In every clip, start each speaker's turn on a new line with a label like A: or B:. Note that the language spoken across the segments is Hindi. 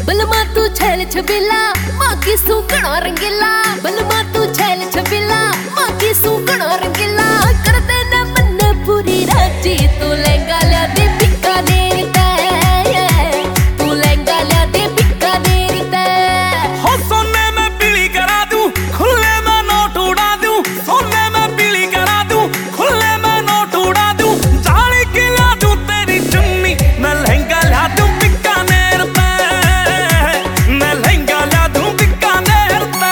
A: बलमा तू छैल छबीला माँ की सूकणो रंगीला, बलमा तू छैल छबीला माँ की सूकणो रंगीला, करते न मन पूरी राजी तू लहंगा ल्या दे बीकानेर ते, तू लहंगा ल्या दे बीकानेर ते।
B: हो सोने में पीली करा दूं, खुले में नोट उड़ा दूं, सोने में पीली करा दूं, खुले में नोट उड़ा दूं, जाली खिला दूं तेरी चुन्नी, मैं लहंगा ला दूं बीकानेर पे, मैं लहंगा ला दूं बीकानेर पे।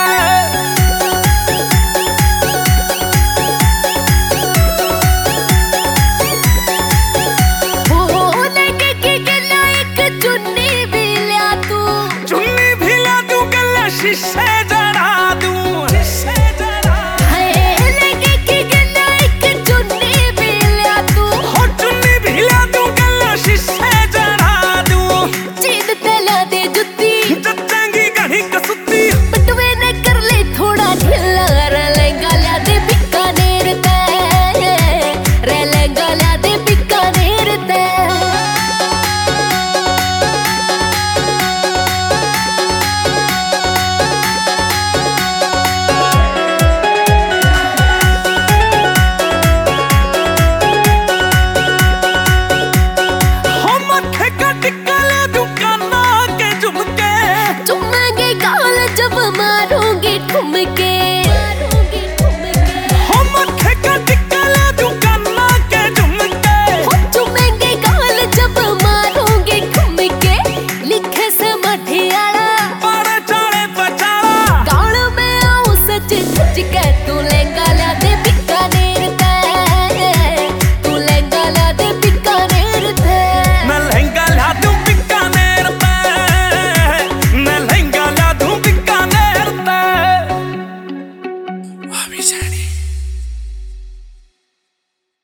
A: हो लेके की गला एक चुन्नी भी लिया तू,
B: चुन्नी भी ला दूं गले शीशे जड़ा दूं, शीशे जड़ा।
A: हाय लेके की गला एक चुन्नी भी लिया तू,
B: हो चुन्नी भी ला दूं गले शीशे जड़ा दूं,
A: चीन ते ला दे जुत्ती,
B: जच्चेंगी घनी कसुती।
A: बटवे ने कर ले थोड़ा ढीला, रे लहंगा ल्या दे बीकानेर ते, रे लहंगा ल्या दे बीकानेर ते।
B: हो मत्थे का टिक्का ला दूं काना के झुमके,
A: चुमेंगे गाल जब मारूंगी ठुमके,
B: हो मत्थे का टिक्का ला दूं काना के झुमके।
A: हो चुमेंगे गाल जब मारूंगी ठुमके, लिखे से मठियाला
B: पाड़े चाड़े पचाड़ा,
A: गाल में आऊं सच सच के, तू लहंगा ल्या दे बीकानेर ते, तू लहंगा ल्या दे बीकानेर ते।
B: मैं लहंगा ला दूं बीकानेर पे, मैं लहंगा ला दूं बीकानेर पे। भाभी जानी